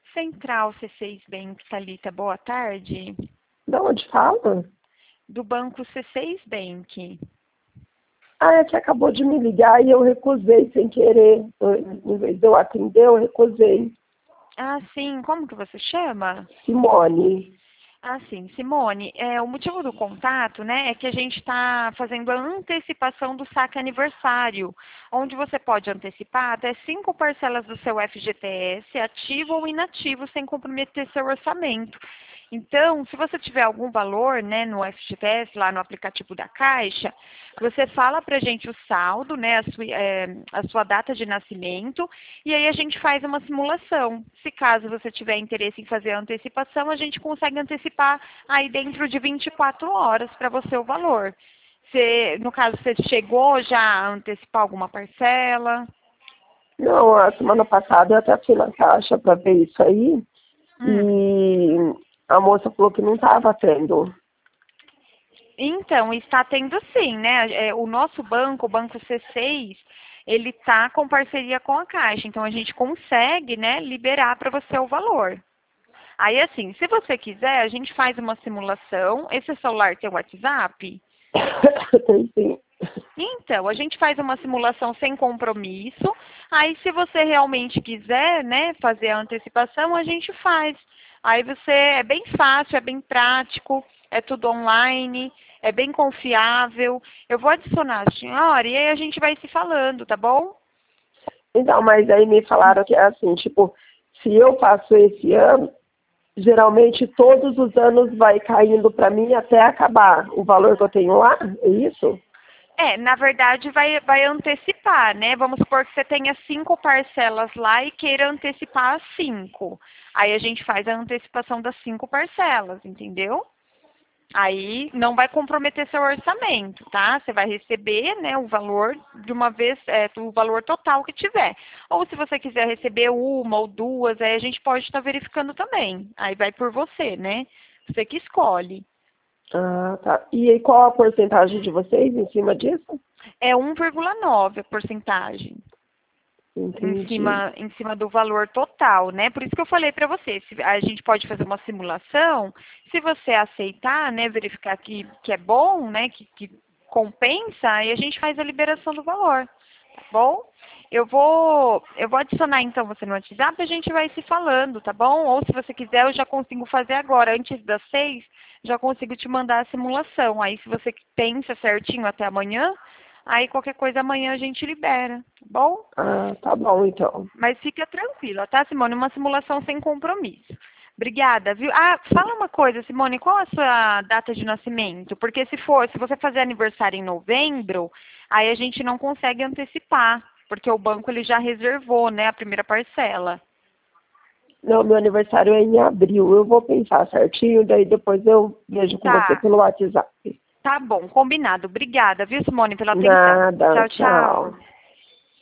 Central C6 Bank, Thalita, boa tarde. De onde fala? Do banco C6 Bank. Ah, é que acabou de me ligar e eu recusei sem querer. Em vez de eu atender, eu recusei. Ah, sim. Como que você chama? Simone. Ah, sim. Simone, o motivo do contato, né, é que a gente está fazendo a antecipação do saque aniversário, onde você pode antecipar até 5 parcelas do seu FGTS, ativo ou inativo, sem comprometer seu orçamento. Então, se você tiver algum valor, né, no FGTS, lá no aplicativo da Caixa, você fala para a gente o saldo, né, a sua data de nascimento, e aí a gente faz uma simulação. Se caso você tiver interesse em fazer a antecipação, a gente consegue antecipar aí dentro de 24 horas para você o valor. No caso, você chegou já a antecipar alguma parcela? Não, a semana passada eu até fui na Caixa para ver isso aí. E a moça falou que não estava tendo. Então, está tendo sim, né? O nosso banco, o Banco C6, ele está com parceria com a Caixa. Então, a gente consegue, né, liberar para você o valor. Aí, assim, se você quiser, a gente faz uma simulação. Esse celular tem WhatsApp? Tem sim. Então, a gente faz uma simulação sem compromisso. Aí, se você realmente quiser, né, fazer a antecipação, a gente faz. Aí é bem fácil, é bem prático, é tudo online, é bem confiável. Eu vou adicionar a senhora e aí a gente vai se falando, tá bom? Então, mas aí me falaram que é assim, tipo, se eu faço esse ano, geralmente todos os anos vai caindo para mim até acabar o valor que eu tenho lá, é isso? Na verdade, vai antecipar, né? Vamos supor que você tenha 5 parcelas lá e queira antecipar as 5. Aí a gente faz a antecipação das 5 parcelas, entendeu? Aí não vai comprometer seu orçamento, tá? Você vai receber, né, o valor de uma vez, o valor total que tiver. Ou se você quiser receber uma ou duas, aí a gente pode estar verificando também. Aí vai por você, né? Você que escolhe. Ah, tá. E aí, qual a porcentagem de vocês em cima disso? É 1,9 a porcentagem. Entendi. Em cima do valor total, né? Por isso que eu falei para você, a gente pode fazer uma simulação, se você aceitar, né, verificar que é bom, né, que compensa, aí a gente faz a liberação do valor, tá bom? Eu vou adicionar então você no WhatsApp e a gente vai se falando, tá bom? Ou se você quiser, eu já consigo fazer agora, antes das 6, já consigo te mandar a simulação. Aí se você pensa certinho até amanhã, aí qualquer coisa amanhã a gente libera, tá bom? Ah, tá bom, então. Mas fica tranquila, tá, Simone? Uma simulação sem compromisso. Obrigada, viu? Ah, fala uma coisa, Simone, qual a sua data de nascimento? Porque se você fazer aniversário em novembro, aí a gente não consegue antecipar, porque o banco ele já reservou, né, a primeira parcela. Não, meu aniversário é em abril. Eu vou pensar certinho, daí depois eu vejo com você Tá, pelo WhatsApp. tá bom, combinado. Obrigada, viu, Simone, pela atenção. Nada, Tchau, tchau. tchau.